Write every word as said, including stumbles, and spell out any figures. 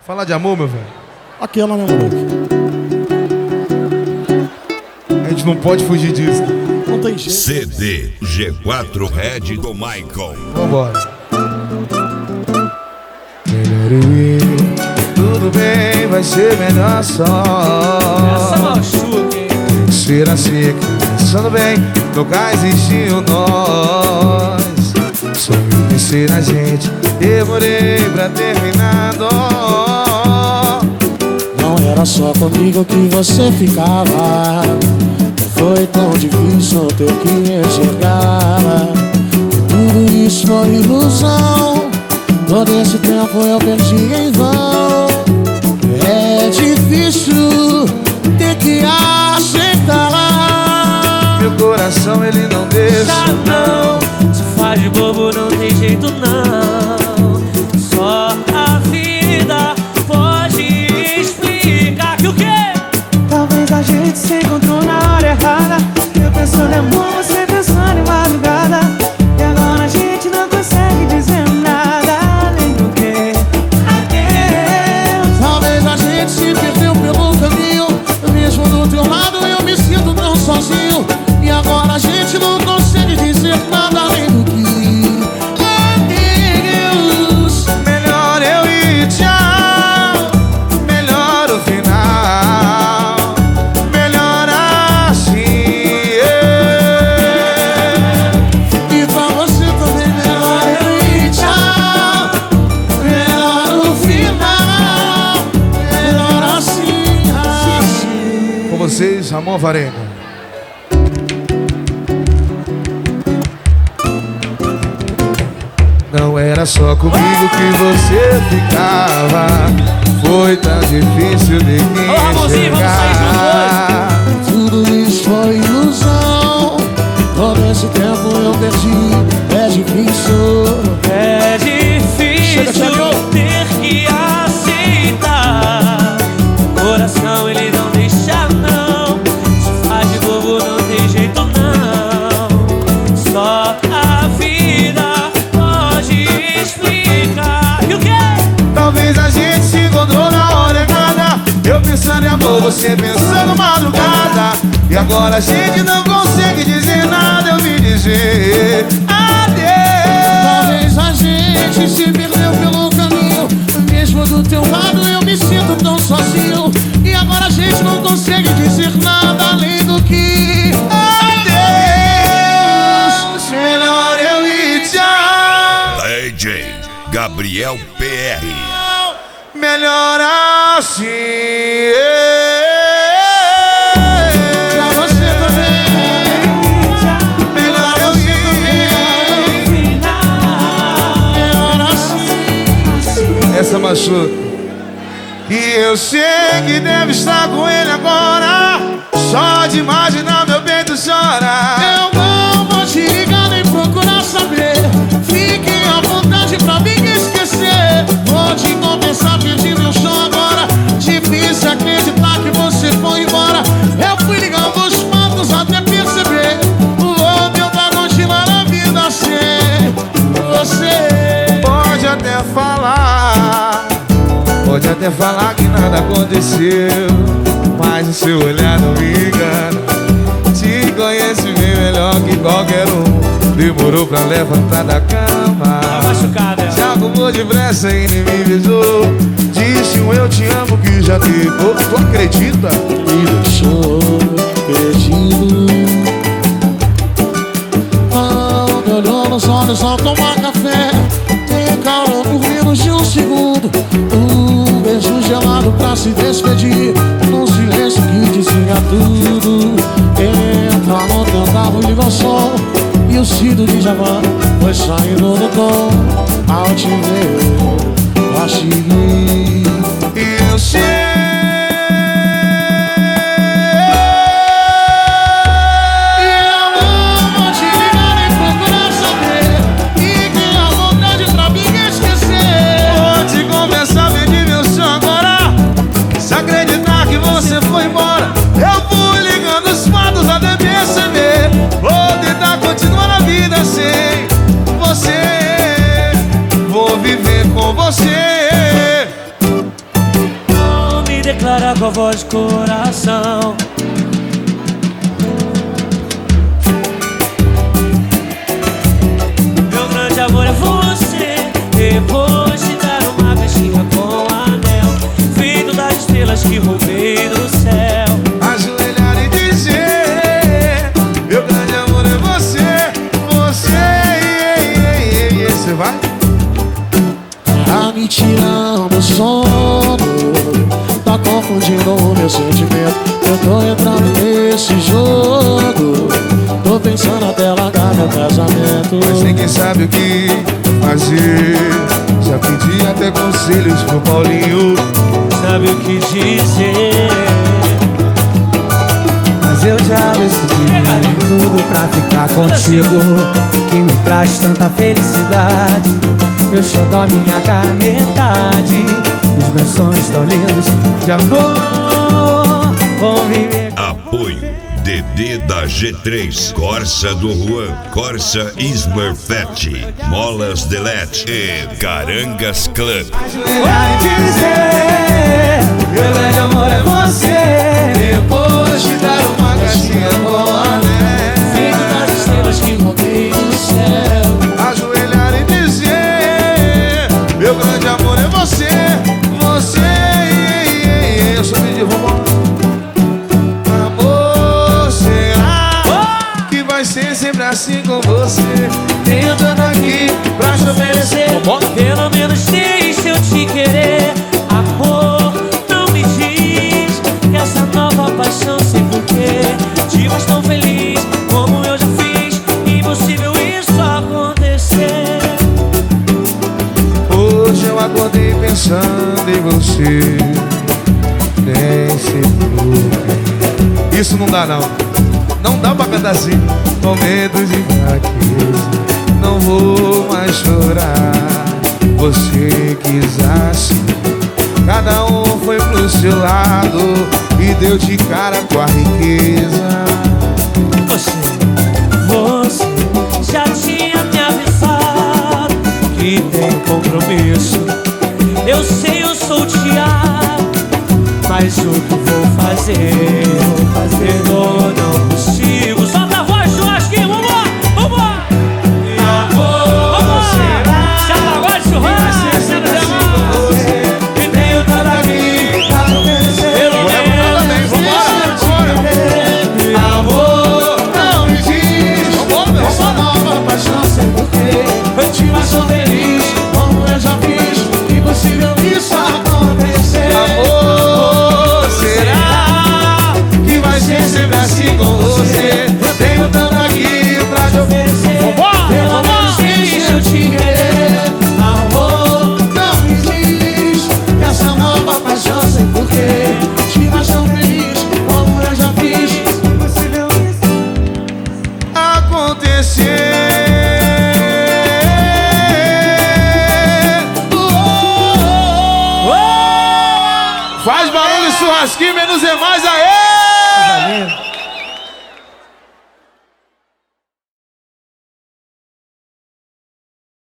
Falar de amor, meu velho. Aquela, né, moleque? A gente não pode fugir disso. Não tem jeito. C D G quatro Red do Michael. Vambora. Melhor eu ir, tudo bem, vai ser melhor só. Essa machuca, hein? Ser assim, pensando bem, nunca existiu nós. Só eu pensei na gente, demorei pra terminar. Não era só comigo que você ficava. Não foi tão difícil ter que enxergar. Tudo isso foi ilusão. Todo esse tempo eu perdi em vão. É difícil ter que aceitar. Meu coração ele não deixa, não. Se faz de bobo não tem jeito não. Só a vida pode explicar que o quê? Talvez a gente se encontrou na hora errada. Eu pensando em amor, você pensando em madrugada. E agora a gente não consegue dizer nada além do que adeus. Talvez a gente se perdeu pelo caminho. Mesmo do teu lado eu me sinto tão sozinho. E agora a gente não consegue dizer nada além do que adeus. melhor eu ir, tchau. Melhor o final, melhor assim, yeah. E pra você também melhor eu ir, tchau. Melhor o final, melhor assim, assim. Com vocês, Ramon Varenga. Não era só comigo que você ficava. Foi tão difícil de me Ô, Ramonzinho, vamos sair enxergar. Tudo isso foi ilusão. Todo esse tempo eu perdi. É difícil. É difícil Chega, chega. ter que aceitar. O coração ele não deixa não. Se faz de bobo não tem jeito não. Só a vida pode explicar. E o quê? Talvez a gente se encontrou na hora errada. Eu pensando em amor, você pensando madrugada. E agora a gente não consegue dizer nada. Eu vim dizer adeus. Talvez a gente se perdeu pelo caminho. Mesmo do teu lado eu me sinto tão sozinho. E agora a gente não consegue dizer nada além do que adeus. Melhor eu ir, tchau. D J Gabriel P R. Melhor assim, pra você também. melhor eu ir. Melhor assim. Essa machuca. E eu sei que deve estar com ele agora. Só de imaginar meu peito chora. Eu não vou te ligar nem procurar saber. Fique à vontade pra me esquecer. Vou te confessar, perdi meu chão agora. Difícil acreditar que você foi embora. Eu fui ligando os fatos até perceber. Vou tentar continuar a vida sem você. Pode até falar, pode até falar que nada aconteceu, mas o seu olhar não me engana. Te conhece bem melhor que qualquer um. Demorou pra levantar da cama. Tá machucada ela. Já arrumou depressa e nem me beijou. Disse um eu te amo que já ficou. Tu acredita? Me deixou perdido. Não me olhou nos olhos ao tomar café. Me encarou por menos de um segundo. Um beijo gelado pra se despedir. Num silêncio que dizia tudo. Entra no teu carro, liga o som. E o Cido de Javan foi saindo do tom. Ao te ver, eu achei. E eu sei. Foi embora, eu fui ligando os fatos até perceber. Vou tentar continuar a vida sem você. Vou viver com você. declarar com a voz de coração. Meu grande amor é você. Depois de dar uma caixinha com anel, feito das estrelas que roubei do céu. Ajoelhar e dizer: meu grande amor é você. Você, você vai? Tá me tirando o sono, tá confundindo o meu sentimento. Eu tô entrando nesse jogo, tô pensando até largar meu casamento. Mas ninguém sabe o que fazer. Já pedi até conselhos pro Paulinho. Sabe o que dizer? Mas eu já decidi tudo pra ficar contigo, que me traz tanta felicidade. Eu só dou a minha cara metade. Os meus sonhos tão lindos de amor. Vou viver. Apoio D D da G três, Corsa do Juan, Corsa Smurfette, Molas Delete e Carangas Club. Ajoelhar e dizer: meu grande amor é você. Depois de dar uma caixinha com anel, Feito das estrelas que roubei do céu. ajoelhar e dizer: meu grande amor é você. Você, eu sou de robô. Amor, será que vai ser sempre assim com você? Tentando aqui pra te oferecer. Pelo menos deixa eu te querer. Amor, não me diz que essa nova paixão sei porquê te faz tão feliz como eu já fiz. Impossível isso acontecer. Hoje eu acordei pensando em você. Nem sei porquê. Isso não dá não. Não dá pra cantar assim. Momentos de fraqueza, não vou mais chorar. Você quis assim. Cada um foi pro seu lado e deu de cara com a riqueza. Você, você já tinha me avisado que tem compromisso. Eu sei, eu sou o Thiago, mas o que vou fazer? Vou fazer, eu não consigo. Solta a voz, churrasquinho, vambora, vambora. Amor, será Se a voz, churrasco, se a você? E tenho tanto aqui pra te oferecer. pelo menos Amor, não me diz essa nova paixão sei porquê. Eu te faço feliz como eu já fiz. Impossível isso acontecer. Amor, será que vai ser sempre assim com você? Eu tenho tanto aqui pra te oferecer. Pelo menos deixa eu te querer. Amor, não me diz essa nova paixão sei porquê. Te faz tão feliz como eu já fiz. Impossível isso Acontecer. Faz barulho, churrasquinho, menos é mais, aê!